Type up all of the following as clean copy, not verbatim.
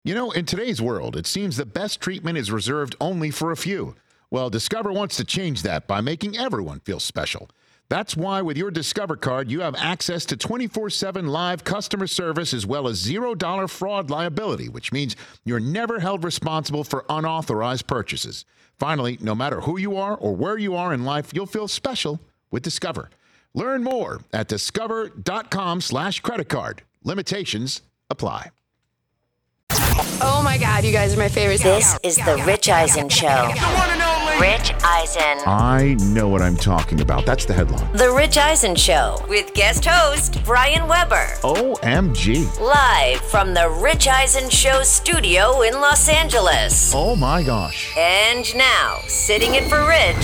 You know, in today's world, it seems the best treatment is reserved only for a few. Well, Discover wants to change that by making everyone feel special. That's why with your Discover card, you have access to 24/7 live customer service as well as $0 fraud liability, which means you're never held responsible for unauthorized purchases. Finally, no matter who you are or where you are in life, you'll feel special with Discover. Learn more at discover.com/credit card. Limitations apply. Oh my God, you guys are my favorite. This is the Rich Eisen Show. Rich Eisen. I know what I'm talking about. That's the headline. The Rich Eisen Show with guest host Brian Weber. OMG. Live from the Rich Eisen Show studio in Los Angeles. Oh my gosh. And now, sitting in for Rich,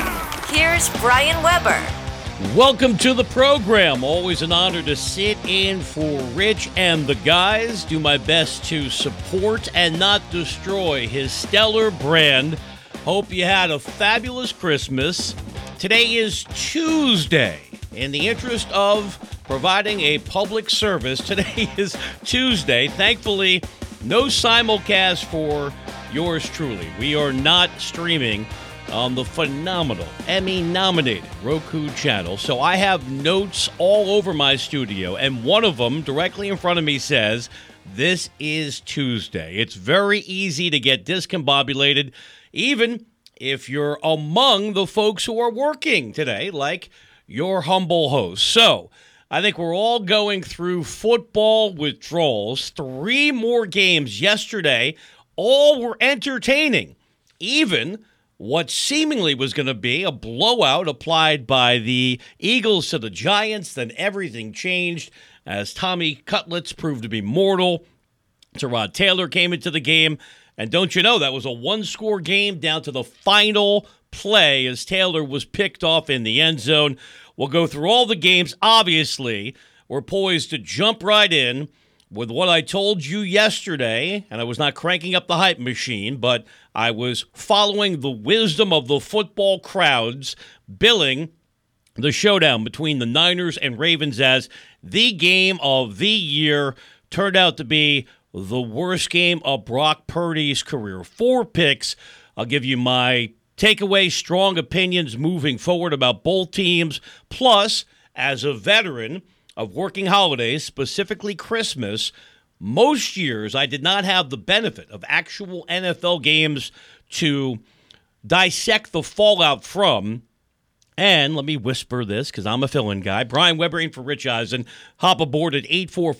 here's Brian Weber. Welcome to the program. Always an honor to sit in for Rich and the guys. Do my best to support and not destroy his stellar brand. Hope you had a fabulous Christmas. Today is Tuesday. In the interest of providing a public service, today is Tuesday. Thankfully, no simulcast for yours truly. We are not streaming on the phenomenal Emmy-nominated Roku channel. So I have notes all over my studio, and one of them directly in front of me says, "This is Tuesday." It's very easy to get discombobulated, even if you're among the folks who are working today, like your humble host. So I think we're all going through football withdrawals. 3 more games yesterday. All were entertaining. Even what seemingly was going to be a blowout applied by the Eagles to the Giants, then everything changed as Tommy Cutlets proved to be mortal. Tyrod Taylor came into the game, and don't you know, that was a 1-score game down to the final play as Taylor was picked off in the end zone. We'll go through all the games. Obviously, we're poised to jump right in with what I told you yesterday, and I was not cranking up the hype machine, but I was following the wisdom of the football crowds, billing the showdown between the Niners and Ravens as the game of the year. Turned out to be the worst game of Brock Purdy's career. 4 picks. I'll give you my takeaway, strong opinions moving forward about both teams. Plus, as a veteran of working holidays, specifically Christmas, most years I did not have the benefit of actual NFL games to dissect the fallout from. And let me whisper this because I'm a fill-in guy. Brian Weber in for Rich Eisen. Hop aboard at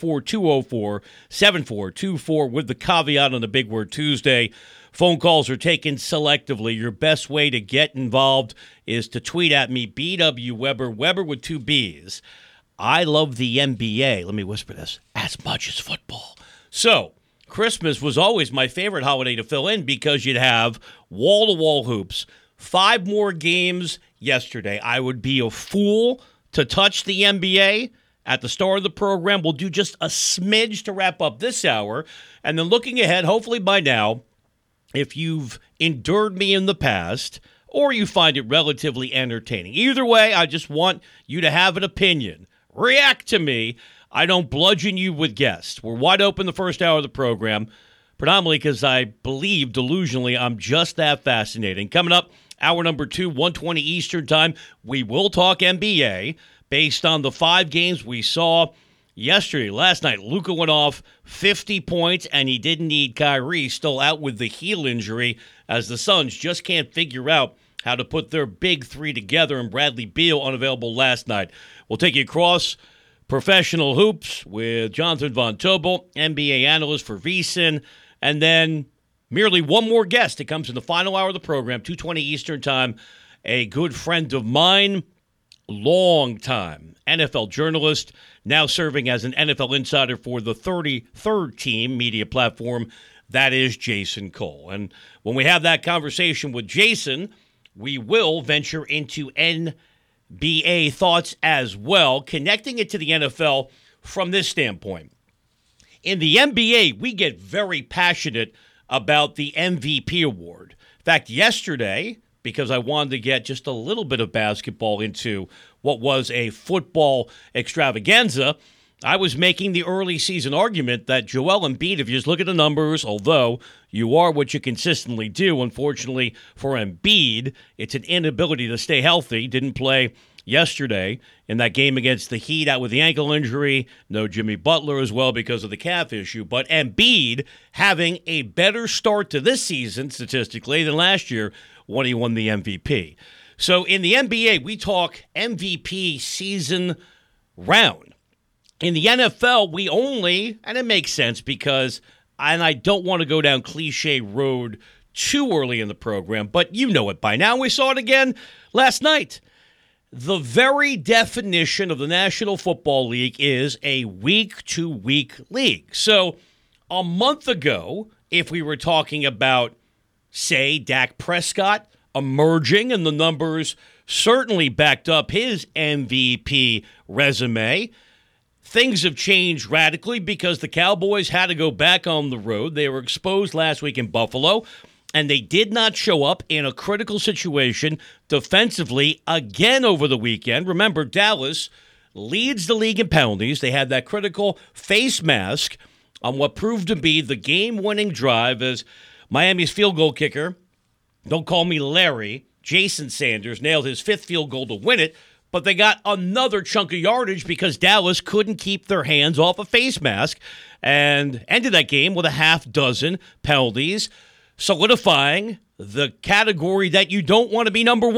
844-204-7424 with the caveat on the Big Word Tuesday. Phone calls are taken selectively. Your best way to get involved is to tweet at me, BW Weber, Weber with 2 B's. I love the NBA, let me whisper this, as much as football. So, Christmas was always my favorite holiday to fill in because you'd have wall-to-wall hoops. 5 more games yesterday. I would be a fool to touch the NBA. At the start of the program, we'll do just a smidge to wrap up this hour. And then looking ahead, hopefully by now, if you've endured me in the past or you find it relatively entertaining. Either way, I just want you to have an opinion. React to me. I don't bludgeon you with guests. We're wide open the first hour of the program, predominantly because I believe delusionally I'm just that fascinating. Coming up, hour number 2, 1:20 Eastern Time, we will talk NBA based on the 5 games we saw yesterday. Last night, Luka went off 50 points, and he didn't need Kyrie, still out with the heel injury, as the Suns just can't figure out how to put their big 3 together, and Bradley Beal unavailable last night. We'll take you across professional hoops with Jonathan Von Tobel, NBA analyst for VSiN, and then merely one more guest that comes in the final hour of the program, 2:20 Eastern Time, a good friend of mine, long-time NFL journalist, now serving as an NFL insider for the 33rd Team media platform. That is Jason Cole. And when we have that conversation with Jason, we will venture into NBA thoughts as well, connecting it to the NFL from this standpoint. In the NBA, we get very passionate about the MVP award. In fact, yesterday, because I wanted to get just a little bit of basketball into what was a football extravaganza, I was making the early season argument that Joel Embiid, if you just look at the numbers, although you are what you consistently do, unfortunately for Embiid, it's an inability to stay healthy. Didn't play yesterday in that game against the Heat, out with the ankle injury. No Jimmy Butler as well because of the calf issue. But Embiid having a better start to this season statistically than last year when he won the MVP. So in the NBA, we talk MVP season round. In the NFL, we only, and it makes sense because, and I don't want to go down cliche road too early in the program, but you know it by now. We saw it again last night. The very definition of the National Football League is a week-to-week league. So a month ago, if we were talking about, say, Dak Prescott emerging, and the numbers certainly backed up his MVP resume, things have changed radically because the Cowboys had to go back on the road. They were exposed last week in Buffalo, and they did not show up in a critical situation defensively again over the weekend. Remember, Dallas leads the league in penalties. They had that critical face mask on what proved to be the game-winning drive as Miami's field goal kicker, don't call me Larry, Jason Sanders, nailed his fifth field goal to win it. But they got another chunk of yardage because Dallas couldn't keep their hands off a face mask and ended that game with a half dozen penalties, solidifying the category that you don't want to be number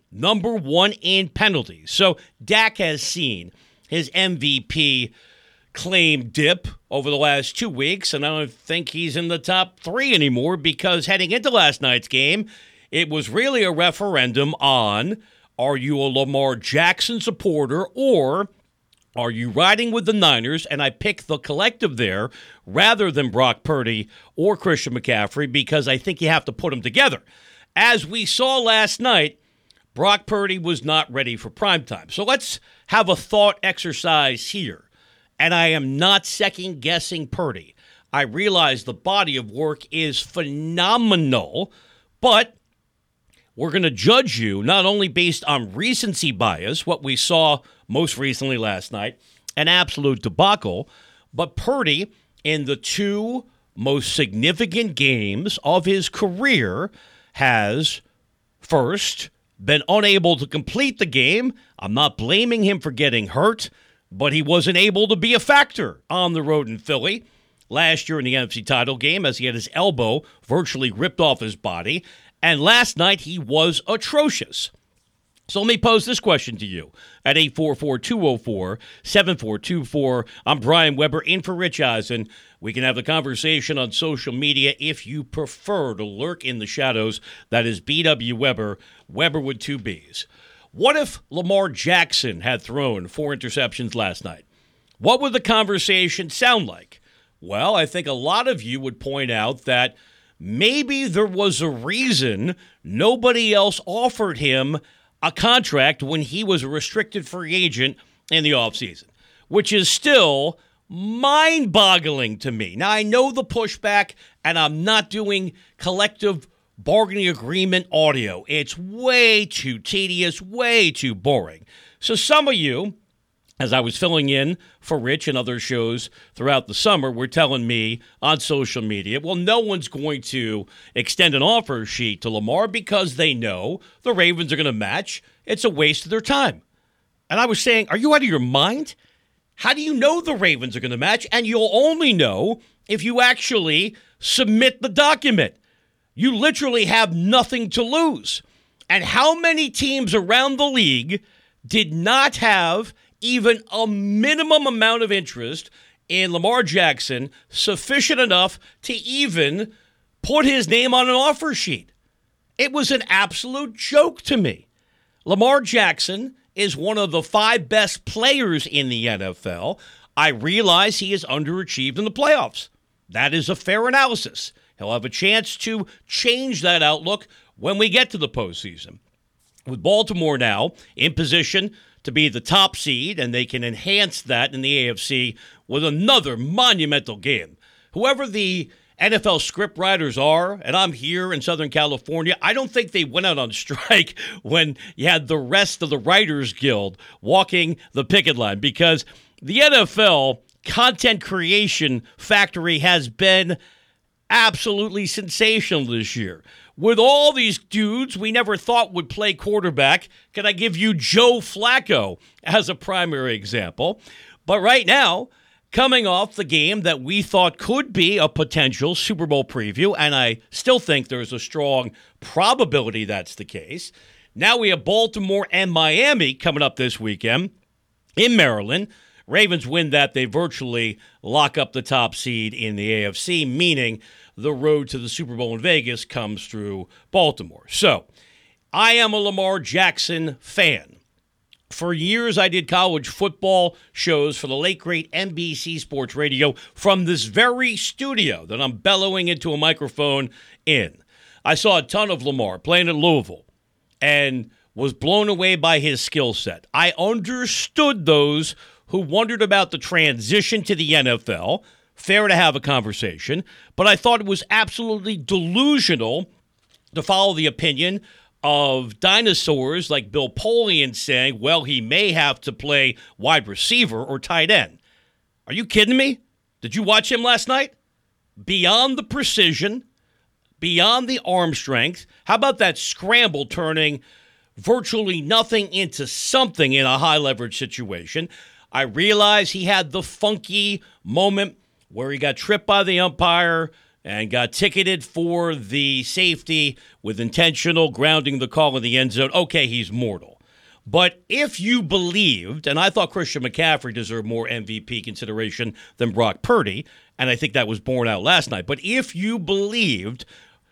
one in penalties. So Dak has seen his MVP claim dip over the last 2 weeks, and I don't think he's in the top 3 anymore because heading into last night's game, it was really a referendum on, are you a Lamar Jackson supporter or are you riding with the Niners? And I picked the collective there rather than Brock Purdy or Christian McCaffrey because I think you have to put them together. As we saw last night, Brock Purdy was not ready for primetime. So let's have a thought exercise here. And I am not second-guessing Purdy. I realize the body of work is phenomenal, but we're going to judge you not only based on recency bias, what we saw most recently last night, an absolute debacle, but Purdy, in the 2 most significant games of his career, has, first, been unable to complete the game. I'm not blaming him for getting hurt, but he wasn't able to be a factor on the road in Philly last year in the NFC title game as he had his elbow virtually ripped off his body. And last night, he was atrocious. So let me pose this question to you at 844-204-7424. I'm Brian Weber in for Rich Eisen. We can have the conversation on social media if you prefer to lurk in the shadows. That is BW Weber, Weber with 2 B's. What if Lamar Jackson had thrown 4 interceptions last night? What would the conversation sound like? Well, I think a lot of you would point out that maybe there was a reason nobody else offered him a contract when he was a restricted free agent in the offseason, which is still mind-boggling to me. Now, I know the pushback, and I'm not doing collective bargaining agreement audio. It's way too tedious, way too boring. So some of you, as I was filling in for Rich and other shows throughout the summer, were telling me on social media, well, no one's going to extend an offer sheet to Lamar because they know the Ravens are going to match. It's a waste of their time. And I was saying, are you out of your mind? How do you know the Ravens are going to match? And you'll only know if you actually submit the document. You literally have nothing to lose. And how many teams around the league did not have even a minimum amount of interest in Lamar Jackson sufficient enough to even put his name on an offer sheet? It was an absolute joke to me. Lamar Jackson is one of the 5 best players in the NFL. I realize he has underachieved in the playoffs. That is a fair analysis. He'll have a chance to change that outlook when we get to the postseason. With Baltimore now in position to be the top seed, and they can enhance that in the AFC with another monumental game. Whoever the NFL script writers are, and I'm here in Southern California, I don't think they went out on strike when you had the rest of the Writers Guild walking the picket line, because the NFL content creation factory has been absolutely sensational this year. With all these dudes we never thought would play quarterback, can I give you Joe Flacco as a primary example? But right now, coming off the game that we thought could be a potential Super Bowl preview, and I still think there's a strong probability that's the case, now we have Baltimore and Miami coming up this weekend in Maryland. Ravens win that, they virtually lock up the top seed in the AFC, meaning the road to the Super Bowl in Vegas comes through Baltimore. So, I am a Lamar Jackson fan. For years, I did college football shows for the late, great NBC Sports Radio from this very studio that I'm bellowing into a microphone in. I saw a ton of Lamar playing at Louisville and was blown away by his skill set. I understood those who wondered about the transition to the NFL. Fair to have a conversation, but I thought it was absolutely delusional to follow the opinion of dinosaurs like Bill Polian saying, well, he may have to play wide receiver or tight end. Are you kidding me? Did you watch him last night? Beyond the precision, beyond the arm strength, how about that scramble turning virtually nothing into something in a high-leverage situation? I realize he had the funky moment where he got tripped by the umpire and got ticketed for the safety with intentional grounding the call in the end zone. Okay, he's mortal. But if you believed, and I thought Christian McCaffrey deserved more MVP consideration than Brock Purdy, and I think that was borne out last night, but if you believed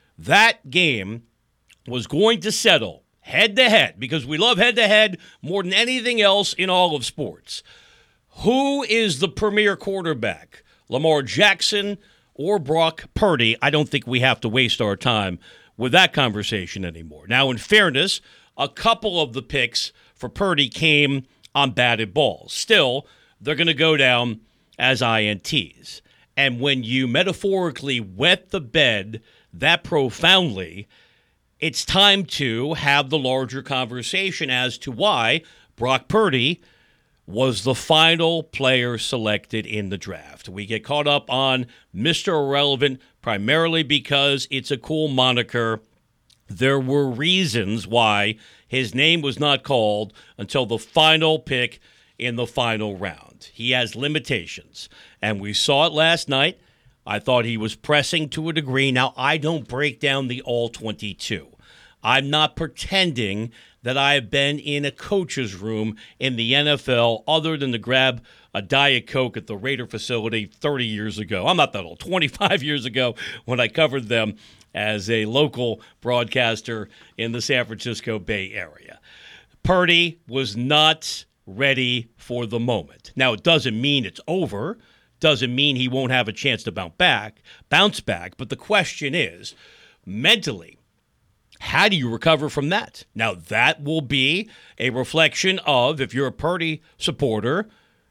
that game was going to settle head-to-head, because we love head-to-head more than anything else in all of sports, who is the premier quarterback? Lamar Jackson or Brock Purdy? I don't think we have to waste our time with that conversation anymore. Now, in fairness, a couple of the picks for Purdy came on batted balls. Still, they're going to go down as INTs. And when you metaphorically wet the bed that profoundly, it's time to have the larger conversation as to why Brock Purdy was the final player selected in the draft. We get caught up on Mr. Irrelevant primarily because it's a cool moniker. There were reasons why his name was not called until the final pick in the final round. He has limitations, and we saw it last night. I thought he was pressing to a degree. Now, I don't break down the all-22. I'm not pretending that I have been in a coach's room in the NFL other than to grab a Diet Coke at the Raider facility 30 years ago. I'm not that old, 25 years ago when I covered them as a local broadcaster in the San Francisco Bay Area. Purdy was not ready for the moment. Now, it doesn't mean it's over, doesn't mean he won't have a chance to bounce back, but the question is, mentally, how do you recover from that? Now, that will be a reflection of, if you're a Purdy supporter,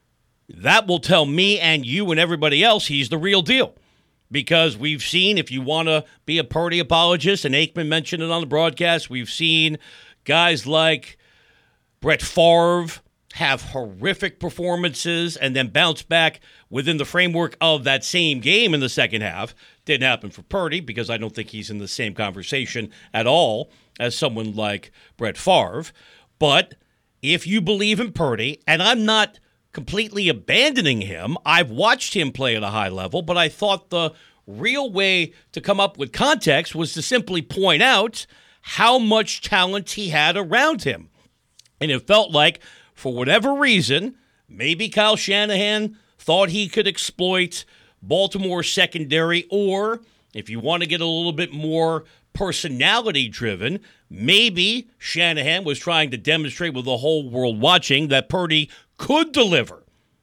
that will tell me and you and everybody else he's the real deal. Because we've seen, if you want to be a Purdy apologist, and Aikman mentioned it on the broadcast, we've seen guys like Brett Favre have horrific performances and then bounce back within the framework of that same game in the second half. Didn't happen for Purdy because I don't think he's in the same conversation at all as someone like Brett Favre. But if you believe in Purdy, and I'm not completely abandoning him, I've watched him play at a high level, but I thought the real way to come up with context was to simply point out how much talent he had around him. And it felt like, for whatever reason, maybe Kyle Shanahan thought he could exploit Baltimore's secondary, or if you want to get a little bit more personality-driven, maybe Shanahan was trying to demonstrate with the whole world watching that Purdy could deliver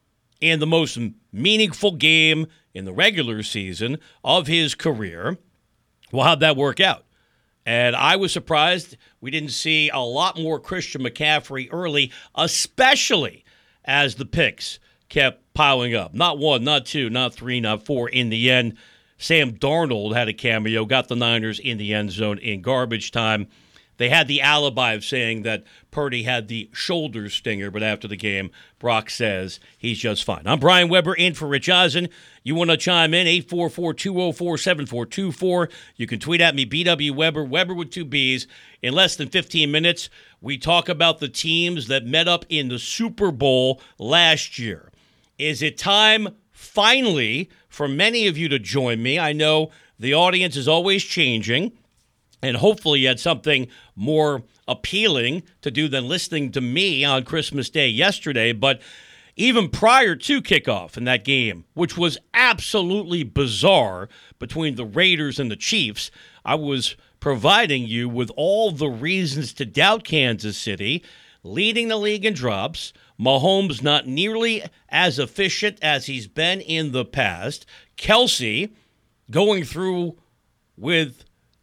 in the most meaningful game in the regular season of his career. Well, how'd that work out? And I was surprised we didn't see a lot more Christian McCaffrey early, especially as the picks kept piling up. Not one, not two, not three, not four. In the end, Sam Darnold had a cameo, got the Niners in the end zone in garbage time. They had the alibi of saying that Purdy had the shoulder stinger, but after the game, Brock says he's just fine. I'm Brian Weber in for Rich Eisen. You want to chime in, 844-204-7424. You can tweet at me, BW Weber, Weber with 2 Bs. In less than 15 minutes, we talk about the teams that met up in the Super Bowl last year. Is it time, finally, for many of you to join me? I know the audience is always changing. And hopefully you had something more appealing to do than listening to me on Christmas Day yesterday. But even prior to kickoff in that game, which was absolutely bizarre between the Raiders and the Chiefs, I was providing you with all the reasons to doubt Kansas City, leading the league in drops, Mahomes not nearly as efficient as he's been in the past, Kelsey going through with...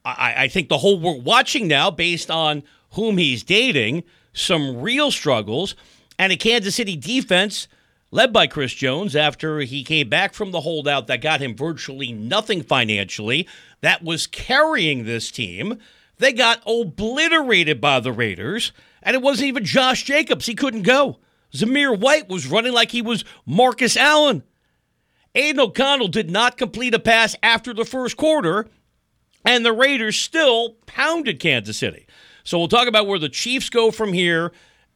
I think the whole world watching now, based on whom he's dating, some real struggles, and a Kansas City defense led by Chris Jones after he came back from the holdout that got him virtually nothing financially, that was carrying this team. They got obliterated by the Raiders, and it wasn't even Josh Jacobs. He couldn't go. Zamir White was running like he was Marcus Allen. Aiden O'Connell did not complete a pass after the first quarter, and the Raiders still pounded Kansas City. So we'll talk about where the Chiefs go from here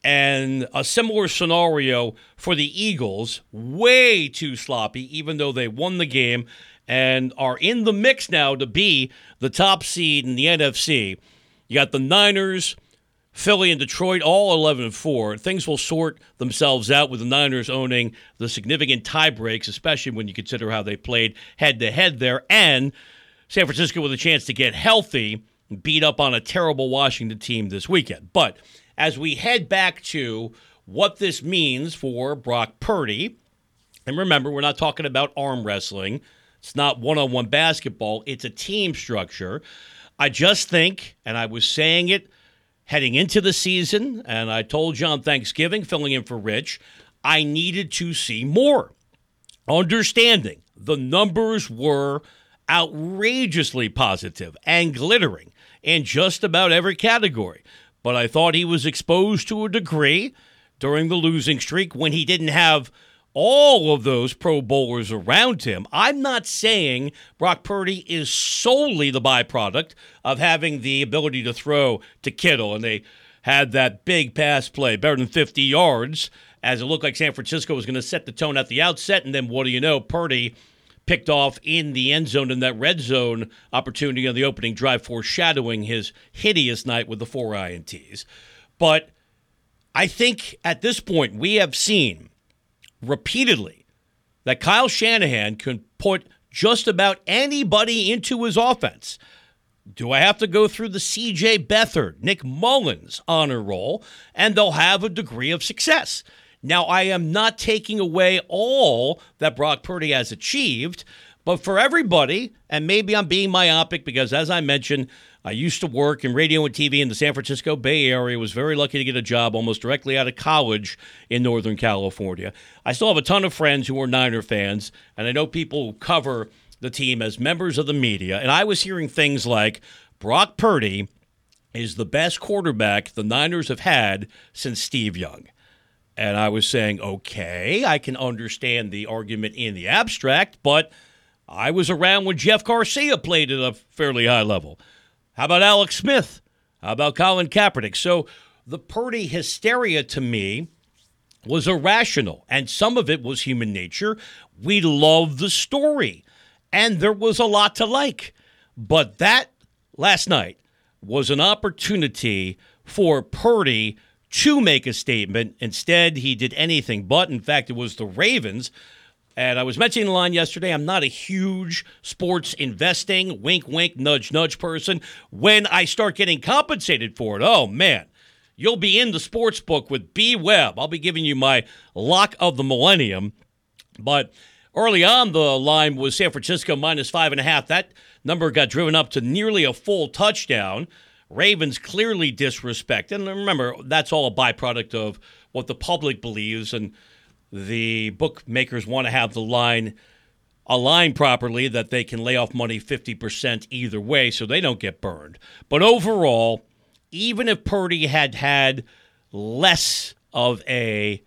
and a similar scenario for the Eagles. Way too sloppy, even though they won the game and are in the mix now to be the top seed in the NFC. You got the Niners, Philly, and Detroit, all 11-4. Things will sort themselves out with the Niners owning the significant tie breaks, especially when you consider how they played head-to-head there, and San Francisco with a chance to get healthy, beat up on a terrible Washington team this weekend. But as we head back to what this means for Brock Purdy, and remember, we're not talking about arm wrestling. It's not one-on-one basketball. It's a team structure. I just think, and I was saying it heading into the season, and I told you on Thanksgiving, filling in for Rich, I needed to see more. Understanding the numbers were outrageously positive and glittering in just about every category. But I thought he was exposed to a degree during the losing streak when he didn't have all of those Pro Bowlers around him. I'm not saying Brock Purdy is solely the byproduct of having the ability to throw to Kittle, and they had that big pass play, better than 50 yards, as it looked like San Francisco was going to set the tone at the outset, and then what do you know, Purdy picked off in the end zone in that red zone opportunity on the opening drive, foreshadowing his hideous night with the 4 INTs. But I think at this point we have seen repeatedly that Kyle Shanahan can put just about anybody into his offense. Do I have to go through the C.J. Beathard, Nick Mullins honor roll, and they'll have a degree of success? Now, I am not taking away all that Brock Purdy has achieved, but for everybody, and maybe I'm being myopic because, as I mentioned, I used to work in radio and TV in the San Francisco Bay Area, was very lucky to get a job almost directly out of college in Northern California. I still have a ton of friends who are Niner fans, and I know people who cover the team as members of the media, and I was hearing things like, Brock Purdy is the best quarterback the Niners have had since Steve Young. And I was saying, okay, I can understand the argument in the abstract, but I was around when Jeff Garcia played at a fairly high level. How about Alex Smith? How about Colin Kaepernick? So the Purdy hysteria to me was irrational, and some of it was human nature. We love the story, and there was a lot to like. But that, last night, was an opportunity for Purdy to make a statement. Instead, he did anything but. In fact, it was the Ravens. And I was mentioning the line yesterday, I'm not a huge sports investing, wink, wink, nudge, nudge person. When I start getting compensated for it, oh, man, you'll be in the sports book with B. Webb. I'll be giving you my lock of the millennium. But early on, the line was San Francisco minus 5.5. That number got driven up to nearly a full touchdown. Ravens clearly disrespected. And remember, that's all a byproduct of what the public believes, and the bookmakers want to have the line aligned properly that they can lay off money 50% either way so they don't get burned. But overall, even if Purdy had had less of a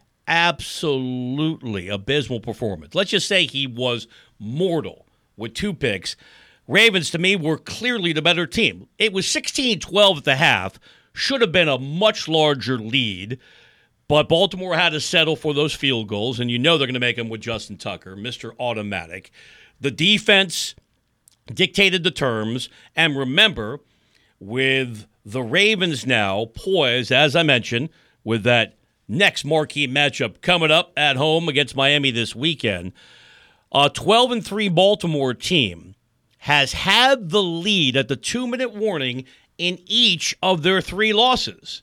absolutely abysmal performance, let's just say he was mortal with 2 picks, Ravens, to me, were clearly the better team. It was 16-12 at the half, should have been a much larger lead, but Baltimore had to settle for those field goals, and you know they're going to make them with Justin Tucker, Mr. Automatic. The defense dictated the terms, and remember, with the Ravens now poised, as I mentioned, with that next marquee matchup coming up at home against Miami this weekend, a 12-3 Baltimore team has had the lead at the 2-minute warning in each of their 3 losses.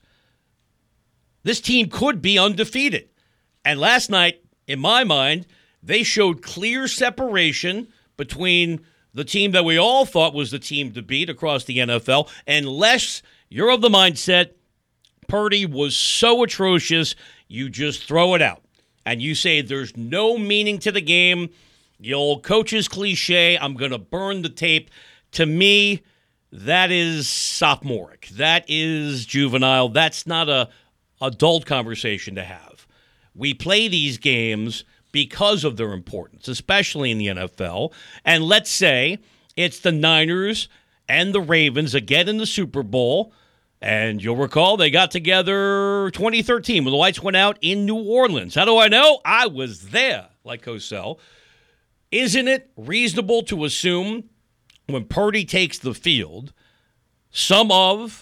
This team could be undefeated. And last night, in my mind, they showed clear separation between the team that we all thought was the team to beat across the NFL, unless you're of the mindset Purdy was so atrocious, you just throw it out. And you say there's no meaning to the game. The old coach's cliche, I'm going to burn the tape. To me, that is sophomoric. That is juvenile. That's not a adult conversation to have. We play these games because of their importance, especially in the NFL. And let's say it's the Niners and the Ravens again in the Super Bowl. And you'll recall they got together 2013 when the lights went out in New Orleans. How do I know? I was there, like Cosell. Isn't it reasonable to assume when Purdy takes the field, some of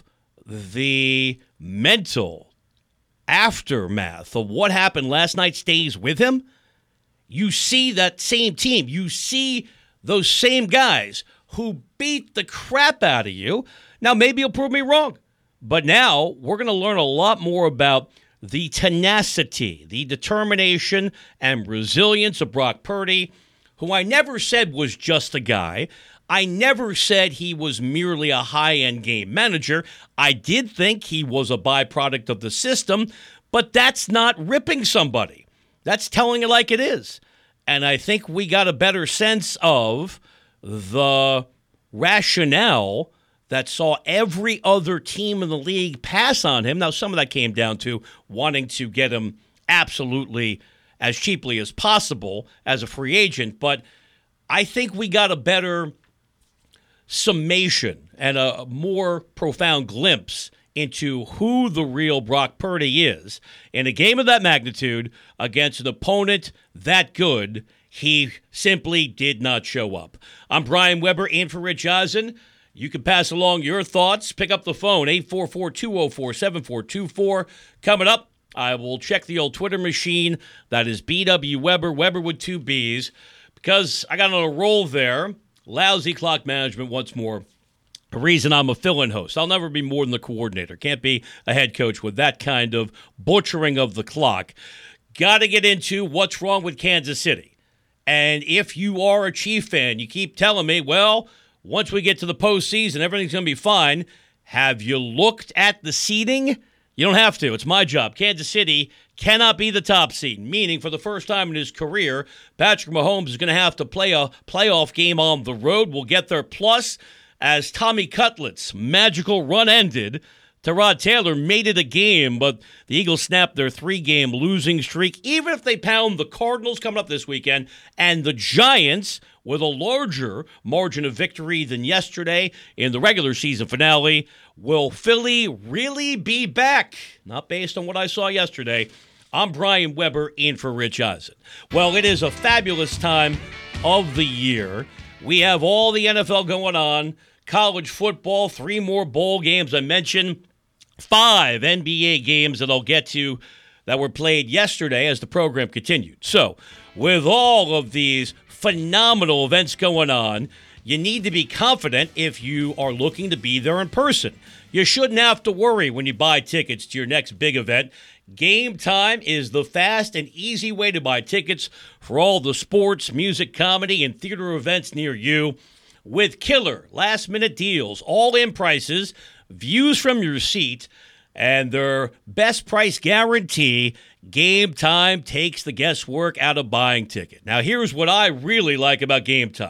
the mental aftermath of what happened last night stays with him? You see that same team. You see those same guys who beat the crap out of you. Now, maybe you'll prove me wrong. But now we're going to learn a lot more about the tenacity, the determination, and resilience of Brock Purdy, who I never said was just a guy. I never said he was merely a high-end game manager. I did think he was a byproduct of the system, but that's not ripping somebody. That's telling it like it is. And I think we got a better sense of the rationale that saw every other team in the league pass on him. Now, some of that came down to wanting to get him absolutely as cheaply as possible as a free agent. But I think we got a better summation and a more profound glimpse into who the real Brock Purdy is. In a game of that magnitude against an opponent that good, he simply did not show up. I'm Brian Weber in for Rich Eisen. You can pass along your thoughts. Pick up the phone, 844-204-7424. Coming up, I will check the old Twitter machine. That is BW Weber, Weber with 2 Bs. Because I got on a roll there. Lousy clock management once more. A reason I'm a fill-in host. I'll never be more than the coordinator. Can't be a head coach with that kind of butchering of the clock. Got to get into what's wrong with Kansas City. And if you are a Chief fan, you keep telling me, well, once we get to the postseason, everything's going to be fine. Have you looked at the seeding? You don't have to. It's my job. Kansas City cannot be the top seed, meaning for the first time in his career, Patrick Mahomes is going to have to play a playoff game on the road. We'll get there. Plus, as Tommy Cutlett's magical run ended, Tyrod Taylor made it a game, but the Eagles snapped their 3-game losing streak. Even if they pound the Cardinals coming up this weekend and the Giants with a larger margin of victory than yesterday in the regular season finale, will Philly really be back? Not based on what I saw yesterday. I'm Brian Weber in for Rich Eisen. Well, it is a fabulous time of the year. We have all the NFL going on, college football, 3 more bowl games. I mentioned 5 NBA games that I'll get to that were played yesterday as the program continued. So, with all of these phenomenal events going on, you need to be confident if you are looking to be there in person. You shouldn't have to worry when you buy tickets to your next big event. Game Time is the fast and easy way to buy tickets for all the sports, music, comedy, and theater events near you. With killer last-minute deals, all-in prices, views from your seat, and their best price guarantee, Game Time takes the guesswork out of buying ticket. Now, here's what I really like about Game Time.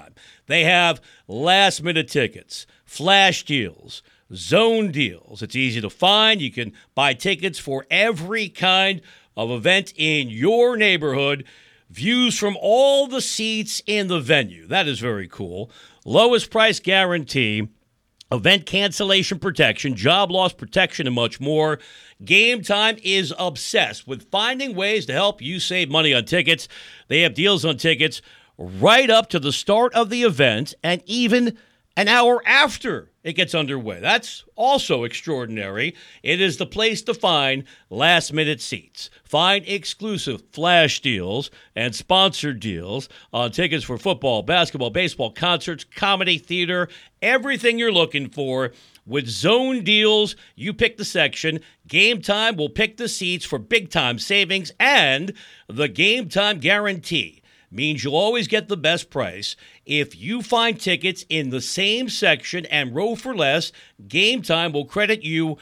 They have last-minute tickets, flash deals, zone deals. It's easy to find. You can buy tickets for every kind of event in your neighborhood. Views from all the seats in the venue. That is very cool. Lowest price guarantee, event cancellation protection, job loss protection, and much more. Game Time is obsessed with finding ways to help you save money on tickets. They have deals on tickets right up to the start of the event and even an hour after it gets underway. That's also extraordinary. It is the place to find last-minute seats. Find exclusive flash deals and sponsored deals on tickets for football, basketball, baseball, concerts, comedy, theater, everything you're looking for. With zone deals, you pick the section. Game Time will pick the seats for big-time savings, and the Game Time guarantee means you'll always get the best price. If you find tickets in the same section and row for less, Game Time will credit you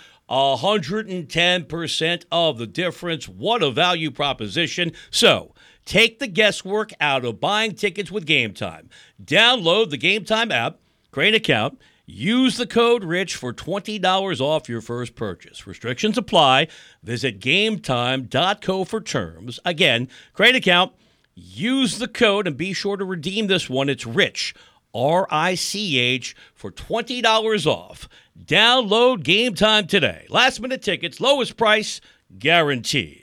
110% of the difference. What a value proposition. So, take the guesswork out of buying tickets with Game Time. Download the Game Time app, create an account, use the code RICH for $20 off your first purchase. Restrictions apply. Visit GameTime.co for terms. Again, create an account, use the code, and be sure to redeem this one. It's RICH, R-I-C-H, for $20 off. Download Game Time today. Last-minute tickets, lowest price, guaranteed.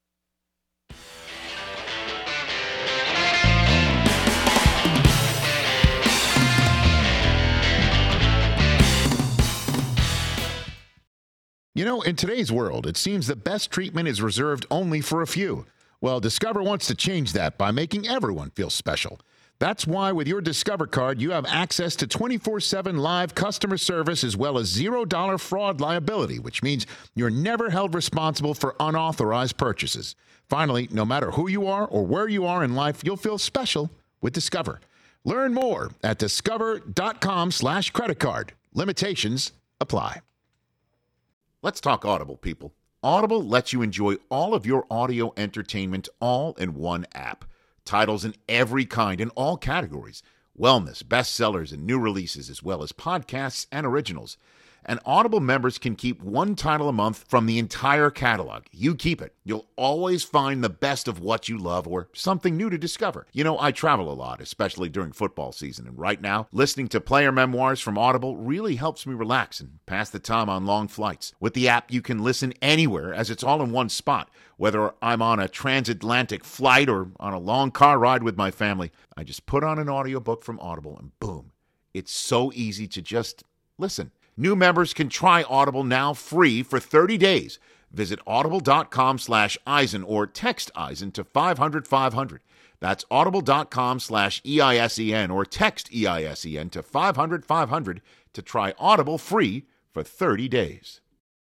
You know, in today's world, it seems the best treatment is reserved only for a few. Well, Discover wants to change that by making everyone feel special. That's why with your Discover card, you have access to 24/7 live customer service as well as $0 fraud liability, which means you're never held responsible for unauthorized purchases. Finally, no matter who you are or where you are in life, you'll feel special with Discover. Learn more at discover.com/credit card. Limitations apply. Let's talk Audible, people. Audible lets you enjoy all of your audio entertainment all in one app. Titles in every kind in all categories. Wellness, bestsellers, and new releases, as well as podcasts and originals. And Audible members can keep one title a month from the entire catalog. You keep it. You'll always find the best of what you love or something new to discover. You know, I travel a lot, especially during football season. And right now, listening to player memoirs from Audible really helps me relax and pass the time on long flights. With the app, you can listen anywhere as it's all in one spot. Whether I'm on a transatlantic flight or on a long car ride with my family, I just put on an audiobook from Audible and boom, it's so easy to just listen. New members can try Audible now free for 30 days. Visit audible.com/Eisen or text Eisen to 500-500. That's audible.com/EISEN or text EISEN to 500-500 to try Audible free for 30 days.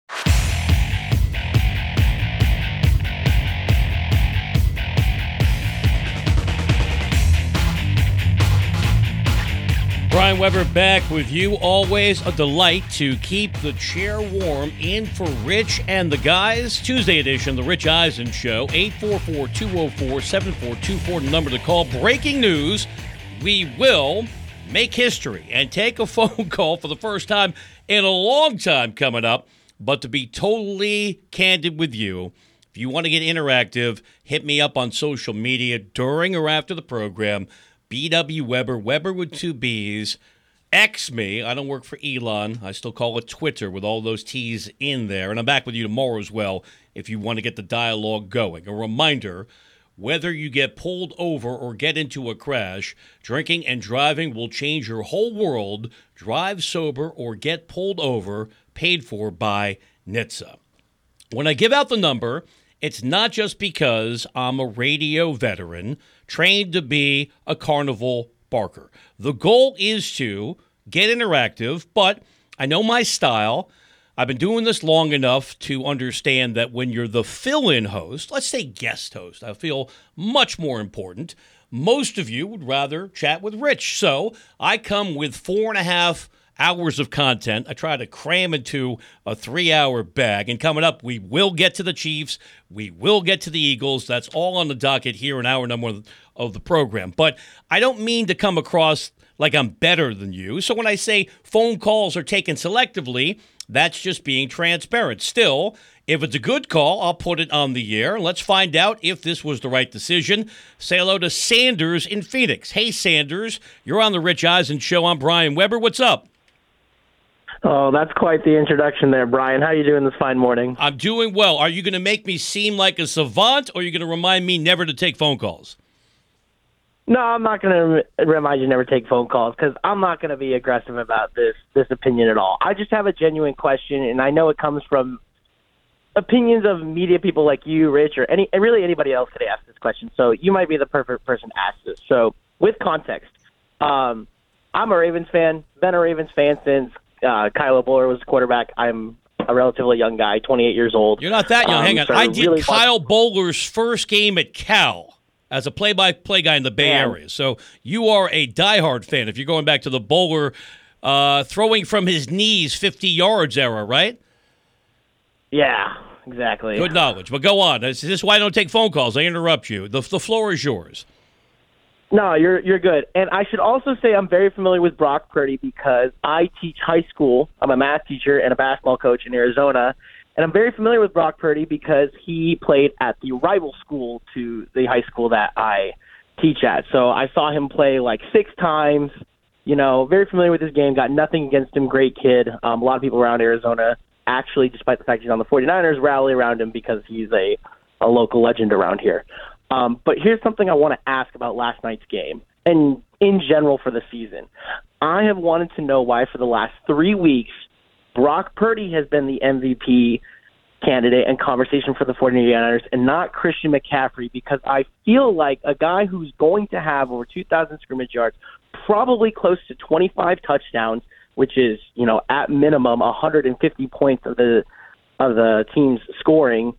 Brian Weber back with you. Always a delight to keep the chair warm. In for Rich and the guys. Tuesday edition, The Rich Eisen Show. 844-204-7424, the number to call. Breaking news, we will make history and take a phone call for the first time in a long time coming up. But to be totally candid with you, if you want to get interactive, hit me up on social media during or after the program. BW Weber, Weber with 2 B's. X me. I don't work for Elon. I still call it Twitter with all those T's in there. And I'm back with you tomorrow as well if you want to get the dialogue going. A reminder, whether you get pulled over or get into a crash, drinking and driving will change your whole world. Drive sober or get pulled over, paid for by NHTSA. When I give out the number, it's not just because I'm a radio veteran trained to be a carnival barker. The goal is to get interactive, but I know my style. I've been doing this long enough to understand that when you're the fill-in host, let's say guest host, I feel much more important. Most of you would rather chat with Rich, so I come with 4.5 hours of content. I try to cram into a 3-hour bag. And coming up, we will get to the Chiefs. We will get to the Eagles. That's all on the docket here in hour number of the program. But I don't mean to come across like I'm better than you. So when I say phone calls are taken selectively, that's just being transparent. Still, if it's a good call, I'll put it on the air. Let's find out if this was the right decision. Say hello to Sanders in Phoenix. Hey, Sanders, you're on the Rich Eisen Show. I'm Brian Weber. What's up? Oh, that's quite the introduction there, Brian. How are you doing this fine morning? I'm doing well. Are you going to make me seem like a savant, or are you going to remind me never to take phone calls? No, I'm not going to remind you never take phone calls because I'm not going to be aggressive about this opinion at all. I just have a genuine question, and I know it comes from opinions of media people like you, Rich, or really anybody else could ask this question. So you might be the perfect person to ask this. So with context, I'm a Ravens fan, been a Ravens fan since Kyle Bowler was quarterback. I'm a relatively young guy, 28 years old. You're not that young. Hang on. So I did really Kyle Bowler's first game at Cal as a play-by-play guy in the Bay Area. So you are a diehard fan if you're going back to the Bowler throwing from his knees 50 yards era, right? Yeah, exactly. Good knowledge. But go on. This is why I don't take phone calls. I interrupt you. The floor is yours. No, you're good. And I should also say I'm very familiar with Brock Purdy because I teach high school. I'm a math teacher and a basketball coach in Arizona. And I'm very familiar with Brock Purdy because he played at the rival school to the high school that I teach at. So I saw him play like 6 times, very familiar with his game, got nothing against him, great kid. A lot of people around Arizona, actually, despite the fact he's on the 49ers, rally around him because he's a local legend around here. But here's something I want to ask about last night's game and in general for the season. I have wanted to know why for the last 3 weeks Brock Purdy has been the MVP candidate and conversation for the 49ers and not Christian McCaffrey, because I feel like a guy who's going to have over 2,000 scrimmage yards, probably close to 25 touchdowns, which is, at minimum 150 points of the team's scoring,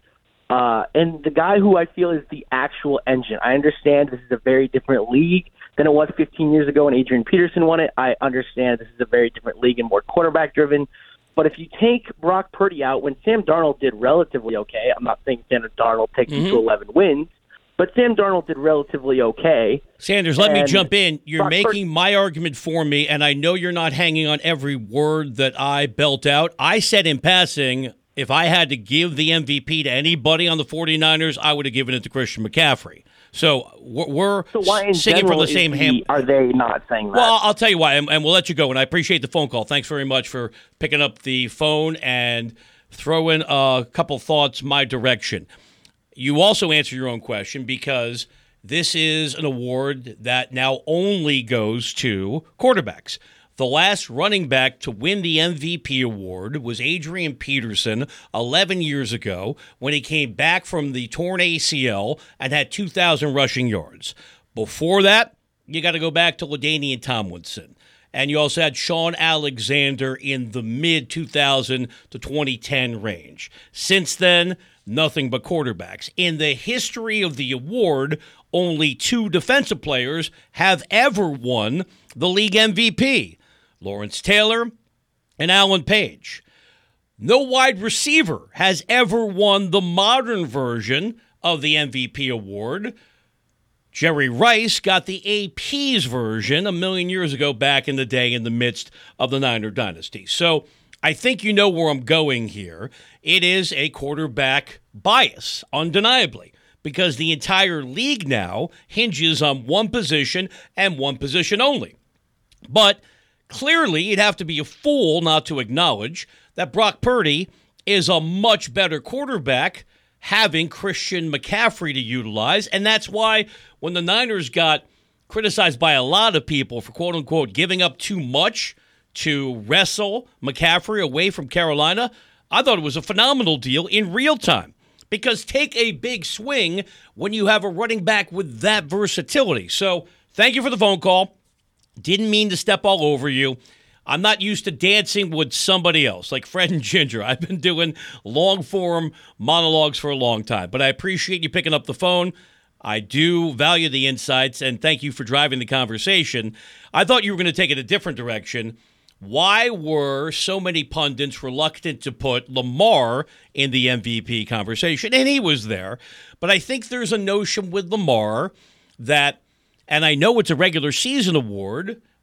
and the guy who I feel is the actual engine. I understand this is a very different league than it was 15 years ago when Adrian Peterson won it. I understand this is a very different league and more quarterback-driven. But if you take Brock Purdy out, when Sam Darnold did relatively okay, I'm not saying Sam Darnold takes you to 11 wins, but Sam Darnold did relatively okay. Sanders, let me jump in. You're making my argument for me, and I know you're not hanging on every word that I belt out. I said in passing, if I had to give the MVP to anybody on the 49ers, I would have given it to Christian McCaffrey. So we're singing from the same hymn. Are they not saying that? Well, I'll tell you why, and we'll let you go. And I appreciate the phone call. Thanks very much for picking up the phone and throwing a couple thoughts my direction. You also answer your own question because this is an award that now only goes to quarterbacks. The last running back to win the MVP award was Adrian Peterson 11 years ago when he came back from the torn ACL and had 2,000 rushing yards. Before that, you got to go back to LaDainian Tomlinson. And you also had Sean Alexander in the mid-2000 to 2010 range. Since then, nothing but quarterbacks. In the history of the award, only 2 defensive players have ever won the league MVP. Lawrence Taylor and Alan Page. No wide receiver has ever won the modern version of the MVP award. Jerry Rice got the AP's version a million years ago back in the day in the midst of the Niner dynasty. So I think you know where I'm going here. It is a quarterback bias, undeniably, because the entire league now hinges on one position and one position only. But clearly, you'd have to be a fool not to acknowledge that Brock Purdy is a much better quarterback having Christian McCaffrey to utilize. And that's why when the Niners got criticized by a lot of people for, quote-unquote, giving up too much to wrestle McCaffrey away from Carolina, I thought it was a phenomenal deal in real time. Because take a big swing when you have a running back with that versatility. So thank you for the phone call. Didn't mean to step all over you. I'm not used to dancing with somebody else, like Fred and Ginger. I've been doing long-form monologues for a long time, but I appreciate you picking up the phone. I do value the insights, and thank you for driving the conversation. I thought you were going to take it a different direction. Why were so many pundits reluctant to put Lamar in the MVP conversation? And he was there. But I think there's a notion with Lamar that, and I know it's a regular season award,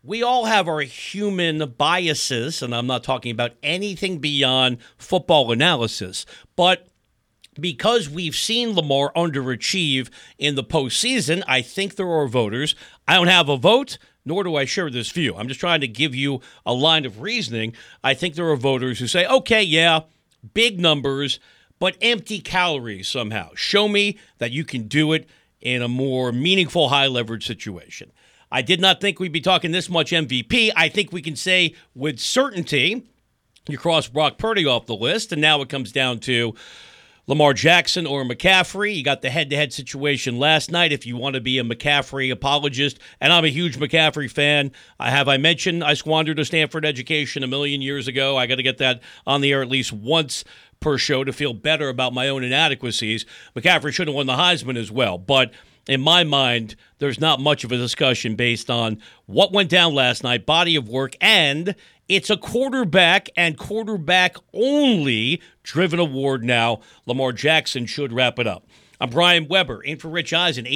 we all have our human biases, and I'm not talking about anything beyond football analysis, but because we've seen Lamar underachieve in the postseason, I think there are voters. I don't have a vote, nor do I share this view. I'm just trying to give you a line of reasoning. I think there are voters who say, okay, yeah, big numbers, but empty calories somehow. Show me that you can do it in a more meaningful, high-leverage situation. I did not think we'd be talking this much MVP. I think we can say with certainty you cross Brock Purdy off the list, and now it comes down to Lamar Jackson or McCaffrey. You got the head-to-head situation last night if you want to be a McCaffrey apologist, and I'm a huge McCaffrey fan. I mentioned I squandered a Stanford education a million years ago. I got to get that on the air at least once per show to feel better about my own inadequacies. McCaffrey should have won the Heisman as well, but in my mind, there's not much of a discussion based on what went down last night, body of work, and it's a quarterback and quarterback-only driven award now. Lamar Jackson should wrap it up. I'm Brian Weber, in for Rich Eisen,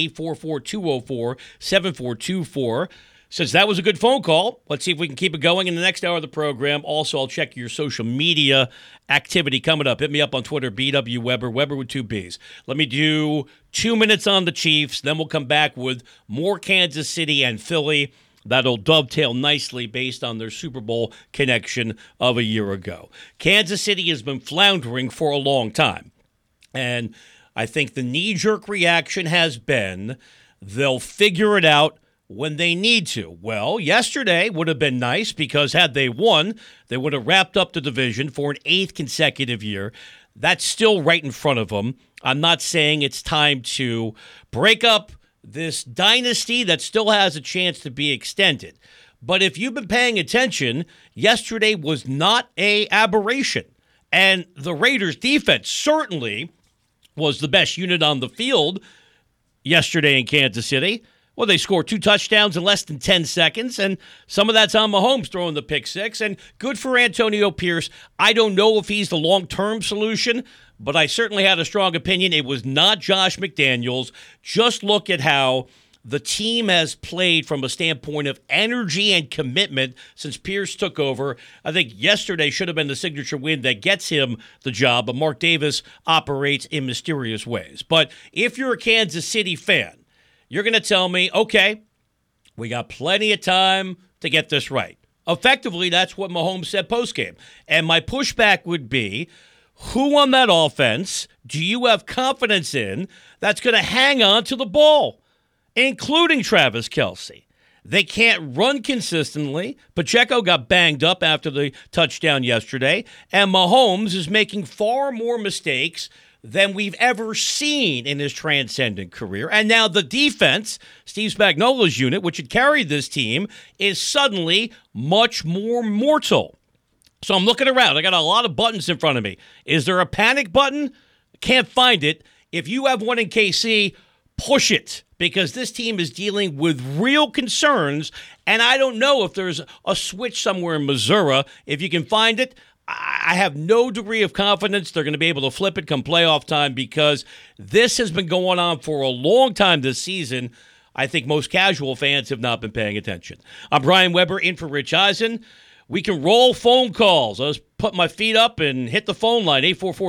844-204-7424. Since that was a good phone call, let's see if we can keep it going in the next hour of the program. Also, I'll check your social media activity coming up. Hit me up on Twitter, BW Weber, Weber with 2 Bs. Let me do 2 minutes on the Chiefs, then we'll come back with more Kansas City and Philly. That'll dovetail nicely based on their Super Bowl connection of a year ago. Kansas City has been floundering for a long time, and I think the knee-jerk reaction has been they'll figure it out when they need to. Well, yesterday would have been nice because had they won, they would have wrapped up the division for an 8th consecutive year. That's still right in front of them. I'm not saying it's time to break up this dynasty that still has a chance to be extended. But if you've been paying attention, yesterday was not an aberration. And the Raiders' defense certainly was the best unit on the field yesterday in Kansas City. Well, they scored 2 touchdowns in less than 10 seconds, and some of that's on Mahomes throwing the pick six, and good for Antonio Pierce. I don't know if he's the long-term solution, but I certainly had a strong opinion. It was not Josh McDaniels. Just look at how the team has played from a standpoint of energy and commitment since Pierce took over. I think yesterday should have been the signature win that gets him the job, but Mark Davis operates in mysterious ways. But if you're a Kansas City fan, you're going to tell me, okay, we got plenty of time to get this right. Effectively, that's what Mahomes said postgame. And my pushback would be, who on that offense do you have confidence in that's going to hang on to the ball, including Travis Kelce? They can't run consistently. Pacheco got banged up after the touchdown yesterday, and Mahomes is making far more mistakes than we've ever seen in his transcendent career. And now the defense, Steve Spagnuolo's unit, which had carried this team, is suddenly much more mortal. So I'm looking around. I got a lot of buttons in front of me. Is there a panic button? Can't find it. If you have one in KC, push it, because this team is dealing with real concerns, and I don't know if there's a switch somewhere in Missouri. If you can find it, I have no degree of confidence they're going to be able to flip it come playoff time, because this has been going on for a long time this season. I think most casual fans have not been paying attention. I'm Brian Weber, in for Rich Eisen. We can roll phone calls. I'll just put my feet up and hit the phone line,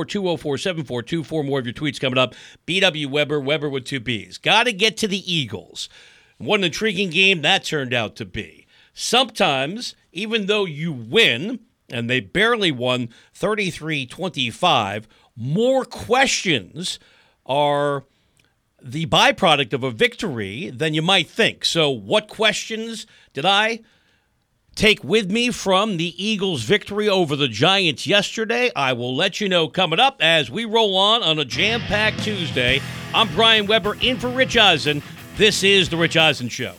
844-204-7424. More of your tweets coming up. BW Weber, Weber with 2 Bs. Got to get to the Eagles. What an intriguing game that turned out to be. Sometimes, even though you win, and they barely won 33-25, more questions are the byproduct of a victory than you might think. So what questions did I take with me from the Eagles' victory over the Giants yesterday? I will let you know coming up as we roll on a jam-packed Tuesday. I'm Brian Weber, in for Rich Eisen. This is The Rich Eisen Show.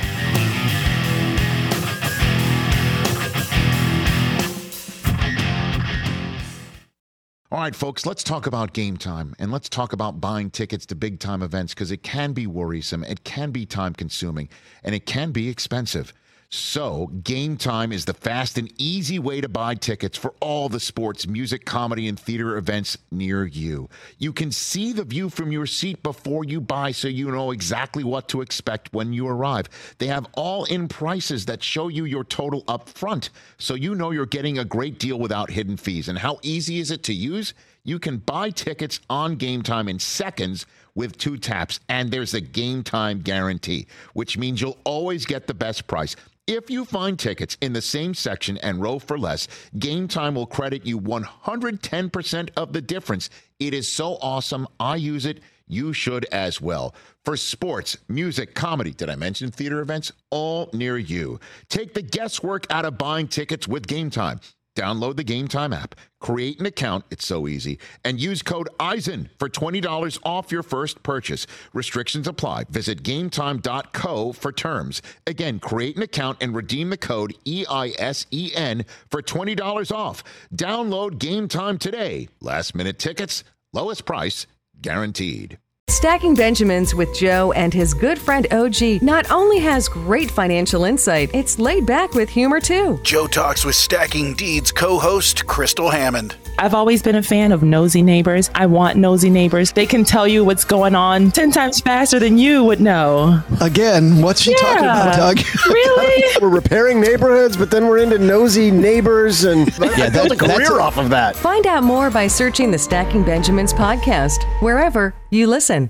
All right, folks, let's talk about Game Time, and let's talk about buying tickets to big-time events, because it can be worrisome, it can be time-consuming, and it can be expensive. So, Game Time is the fast and easy way to buy tickets for all the sports, music, comedy, and theater events near you. You can see the view from your seat before you buy, so you know exactly what to expect when you arrive. They have all-in prices that show you your total up front, so you know you're getting a great deal without hidden fees. And how easy is it to use? You can buy tickets on Game Time in seconds with 2 taps, and there's a Game Time guarantee, which means you'll always get the best price. If you find tickets in the same section and row for less, Game Time will credit you 110% of the difference. It is so awesome. I use it. You should as well. For sports, music, comedy, did I mention theater events? All near you. Take the guesswork out of buying tickets with Game Time. Download the Game Time app, create an account, it's so easy, and use code EISEN for $20 off your first purchase. Restrictions apply. Visit gametime.co for terms. Again, create an account and redeem the code EISEN for $20 off. Download Game Time today. Last minute tickets, lowest price, guaranteed. Stacking Benjamins with Joe and his good friend OG not only has great financial insight, it's laid back with humor too. Joe talks with Stacking Deeds co-host Crystal Hammond. I've always been a fan of nosy neighbors. I want nosy neighbors. They can tell you what's going on 10 times faster than you would know. Again, what's she talking about, Doug? Really? We're repairing neighborhoods, but then we're into nosy neighbors, and I built a career off of that. Find out more by searching the Stacking Benjamins podcast, wherever you listen.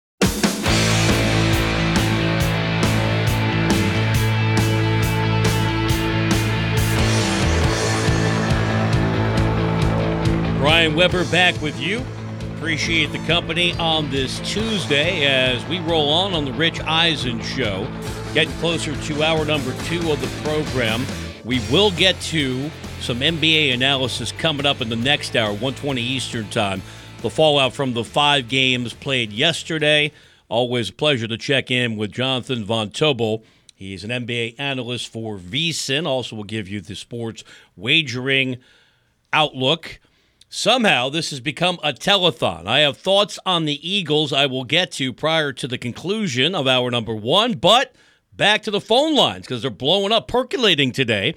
Brian Weber back with you. Appreciate the company on this Tuesday as we roll on the Rich Eisen Show. Getting closer to hour number 2 of the program. We will get to some NBA analysis coming up in the next hour, 1:20 Eastern Time. The fallout from the 5 games played yesterday. Always a pleasure to check in with Jonathan Von Tobel. He's an NBA analyst for VSiN. Also will give you the sports wagering outlook. Somehow, this has become a telethon. I have thoughts on the Eagles I will get to prior to the conclusion of hour number 1, but back to the phone lines because they're blowing up, percolating today.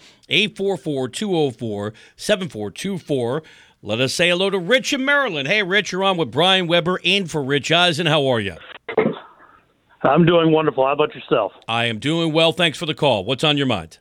844-204-7424. Let us say hello to Rich in Maryland. Hey, Rich, you're on with Brian Weber in for Rich Eisen. How are you? I'm doing wonderful. How about yourself? I am doing well. Thanks for the call. What's on your mind?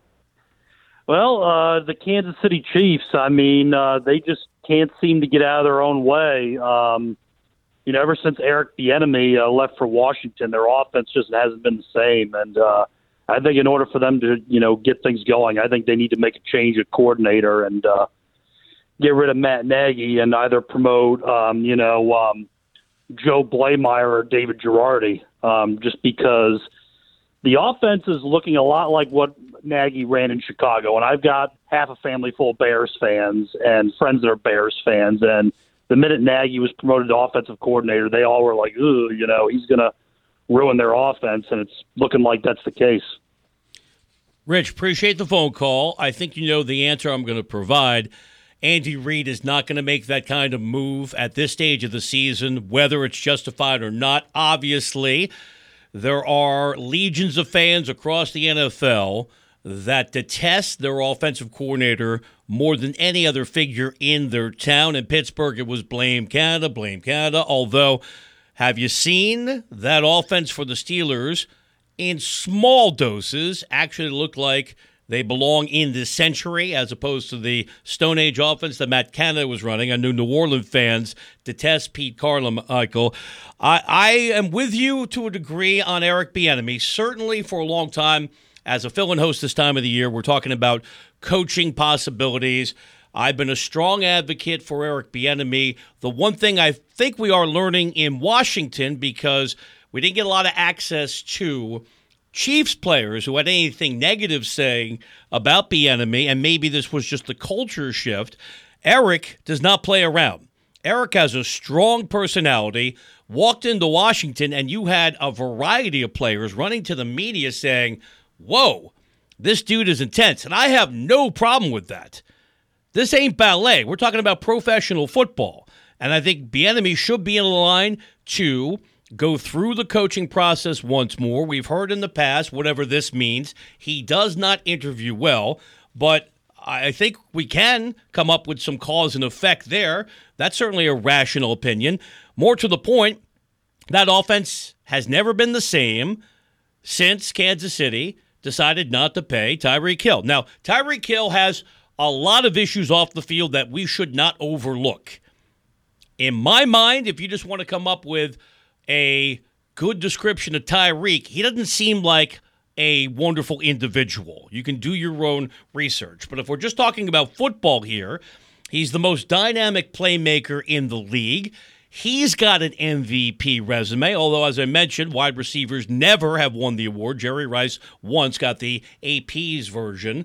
Well, the Kansas City Chiefs, they just can't seem to get out of their own way. Ever since Eric Bieniemy left for Washington, their offense just hasn't been the same. And I think in order for them to, get things going, I think they need to make a change at coordinator and get rid of Matt Nagy and either promote, Joe Blameyer or David Girardi, just because the offense is looking a lot like what Nagy ran in Chicago. And I've got half a family full of Bears fans and friends that are Bears fans. And the minute Nagy was promoted to offensive coordinator, they all were like, ooh, he's going to ruin their offense. And it's looking like that's the case. Rich, appreciate the phone call. I think you know the answer I'm going to provide. Andy Reid is not going to make that kind of move at this stage of the season, whether it's justified or not. Obviously, there are legions of fans across the NFL that detest their offensive coordinator more than any other figure in their town. In Pittsburgh, it was blame Canada. Although, have you seen that offense for the Steelers in small doses actually look like they belong in this century as opposed to the Stone Age offense that Matt Canada was running? I know New Orleans fans detest Pete Carmichael. I am with you to a degree on Eric Bieniemy. Certainly for a long time, as a fill-in host this time of the year, we're talking about coaching possibilities. I've been a strong advocate for Eric Bieniemy. The one thing I think we are learning in Washington, because we didn't get a lot of access to Chiefs players who had anything negative saying about Bieniemy, and maybe this was just the culture shift. Eric does not play around. Eric has a strong personality, walked into Washington, and you had a variety of players running to the media saying, whoa, this dude is intense. And I have no problem with that. This ain't ballet. We're talking about professional football. And I think Bieniemy should be in line to go through the coaching process once more. We've heard in the past, whatever this means, he does not interview well, but I think we can come up with some cause and effect there. That's certainly a rational opinion. More to the point, that offense has never been the same since Kansas City decided not to pay Tyreek Hill. Now, Tyreek Hill has a lot of issues off the field that we should not overlook. In my mind, if you just want to come up with a good description of Tyreek, he doesn't seem like a wonderful individual. You can do your own research. But if we're just talking about football here, he's the most dynamic playmaker in the league. He's got an MVP resume, although, as I mentioned, wide receivers never have won the award. Jerry Rice once got the AP's version.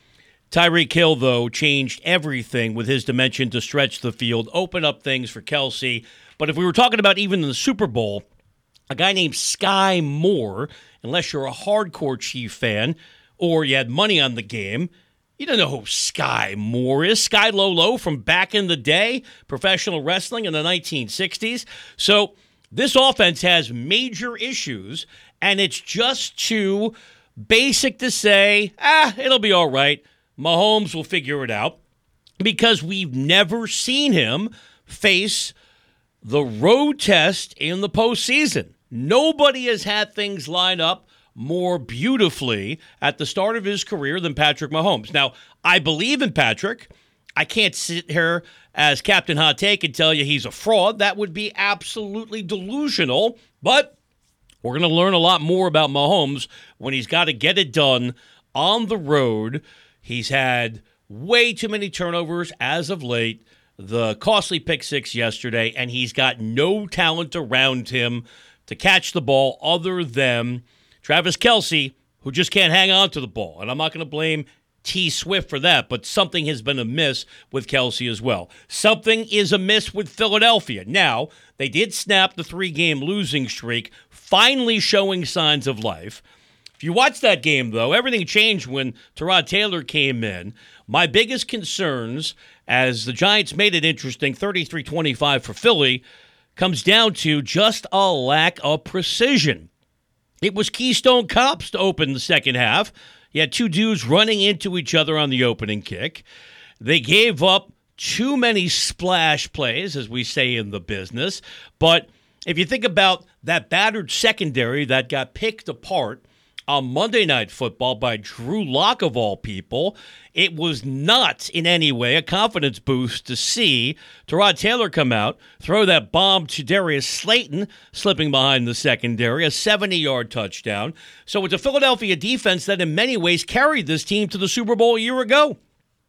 Tyreek Hill, though, changed everything with his dimension to stretch the field, open up things for Kelsey. But if we were talking about even in the Super Bowl, a guy named Sky Moore, unless you're a hardcore Chief fan or you had money on the game, you don't know who Sky Moore is. Sky Lolo from back in the day, professional wrestling in the 1960s. So this offense has major issues, and it's just too basic to say, it'll be all right. Mahomes will figure it out, because we've never seen him face the road test in the postseason. Nobody has had things line up more beautifully at the start of his career than Patrick Mahomes. Now, I believe in Patrick. I can't sit here as Captain Hot Take and tell you he's a fraud. That would be absolutely delusional. But we're going to learn a lot more about Mahomes when he's got to get it done on the road. He's had way too many turnovers as of late. The costly pick six yesterday, and he's got no talent around him to catch the ball other than Travis Kelce, who just can't hang on to the ball. And I'm not going to blame T. Swift for that, but something has been amiss with Kelce as well. Something is amiss with Philadelphia. Now, they did snap the 3-game losing streak, finally showing signs of life. If you watch that game, though, everything changed when Tyrod Taylor came in. My biggest concerns, as the Giants made it interesting, 33-25 for Philly, comes down to just a lack of precision. It was Keystone Cops to open the second half. You had two dudes running into each other on the opening kick. They gave up too many splash plays, as we say in the business. But if you think about that battered secondary that got picked apart on Monday Night Football by Drew Lock of all people, it was not in any way a confidence boost to see Tyrod Taylor come out, throw that bomb to Darius Slayton, slipping behind the secondary, a 70-yard touchdown. So it's a Philadelphia defense that in many ways carried this team to the Super Bowl a year ago.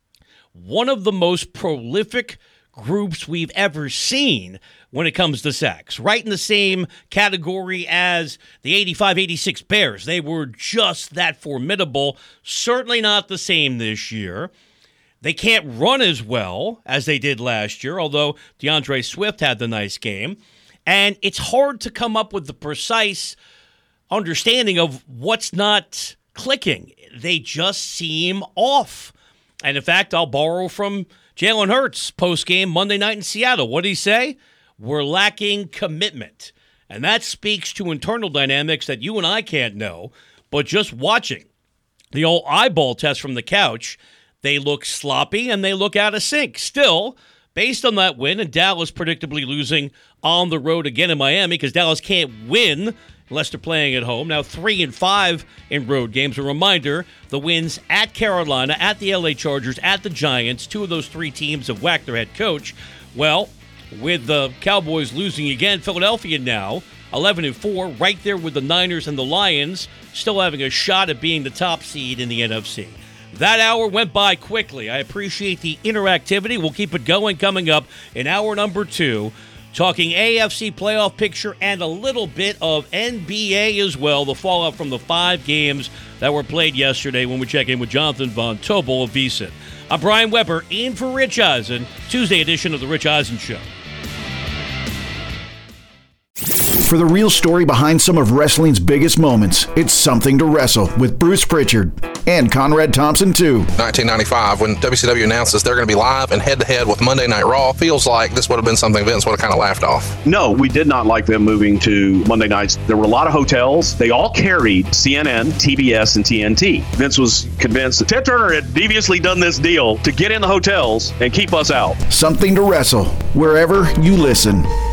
One of the most prolific groups we've ever seen when it comes to sacks. Right in the same category as the 85-86 Bears. They were just that formidable. Certainly not the same this year. They can't run as well as they did last year, although DeAndre Swift had the nice game. And it's hard to come up with the precise understanding of what's not clicking. They just seem off. And in fact, I'll borrow from Jalen Hurts post-game Monday night in Seattle. What did he say? We're lacking commitment. And that speaks to internal dynamics that you and I can't know. But just watching the old eyeball test from the couch, they look sloppy and they look out of sync. Still, based on that win and Dallas predictably losing on the road again in Miami, because Dallas can't win unless they're playing at home. Now 3-5 in road games. A reminder, the wins at Carolina, at the LA Chargers, at the Giants. Two of those three teams have whacked their head coach. Well, with the Cowboys losing again, Philadelphia now 11-4, right there with the Niners and the Lions, still having a shot at being the top seed in the NFC. That hour went by quickly. I appreciate the interactivity. We'll keep it going coming up in hour number 2. Talking AFC playoff picture and a little bit of NBA as well, the fallout from the 5 games that were played yesterday when we check in with Jonathan Von Tobel of VSiN. I'm Brian Weber, in for Rich Eisen, Tuesday edition of The Rich Eisen Show. For the real story behind some of wrestling's biggest moments, it's Something to Wrestle with Bruce Pritchard and Conrad Thompson, too. 1995, when WCW announces they're going to be live and head-to-head with Monday Night Raw, feels like this would have been something Vince would have kind of laughed off. No, we did not like them moving to Monday nights. There were a lot of hotels. They all carried CNN, TBS, and TNT. Vince was convinced that Ted Turner had deviously done this deal to get in the hotels and keep us out. Something to Wrestle, wherever you listen.